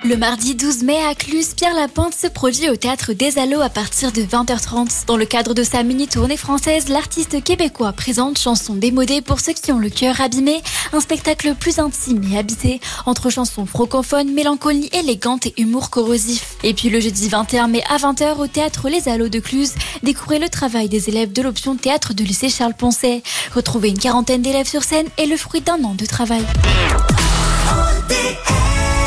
Le mardi 12 mai à Cluse, Pierre Lapointe se produit au Théâtre des Allos à partir de 20h30. Dans le cadre de sa mini-tournée française, l'artiste québécois présente Chansons démodées pour ceux qui ont le cœur abîmé, un spectacle plus intime et habité, entre chansons francophones, mélancolie élégante et humour corrosif. Et puis le jeudi 21 mai à 20h au Théâtre Les Allos de Cluse, découvrez le travail des élèves de l'option théâtre du lycée Charles-Poncet. Retrouvez une quarantaine d'élèves sur scène et le fruit d'un an de travail.